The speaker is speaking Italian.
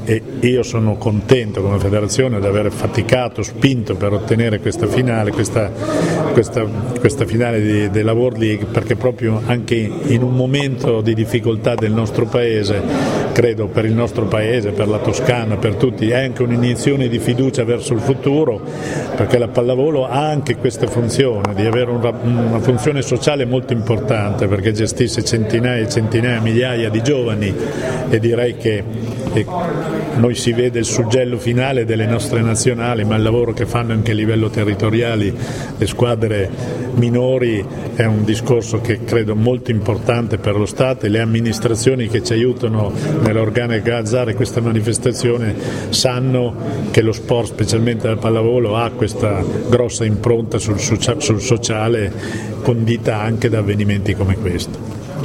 e io sono contento come federazione di aver faticato, spinto per ottenere questa finale, questa finale della World League, perché proprio anche in un momento di difficoltà del nostro paese, credo per il nostro paese, per la Toscana, per tutti, è anche un'iniezione di fiducia verso il futuro, perché la pallavolo ha anche questa funzione di avere una funzione sociale molto importante, perché gestisce centinaia e centinaia, migliaia di giovani, e direi che noi si vede il suggello finale delle nostre nazionali, ma il lavoro che fanno anche a livello territoriale le squadre minori è un discorso che credo molto importante per lo Stato, e le amministrazioni che ci aiutano nell'organizzare questa manifestazione sanno che lo sport, specialmente la pallavolo, ha questa grossa impronta sul sociale, condita anche da avvenimenti come questo.